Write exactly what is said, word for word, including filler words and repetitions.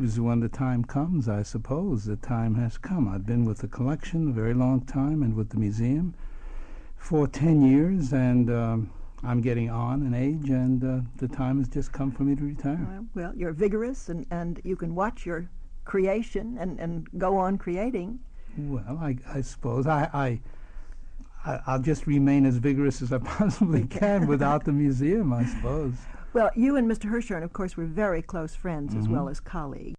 is when the time comes, I suppose. The time has come. I've been with the collection a very long time and with the museum for ten years, and um, I'm getting on in age, and uh, the time has just come for me to retire. Uh, well, you're vigorous, and, and you can watch your creation and, and go on creating. Well, I, I suppose I, I, I, I'll just remain as vigorous as I possibly can without the museum, I suppose. Well, you and Mister Hirshhorn, of course, were very close friends mm-hmm. as well as colleagues.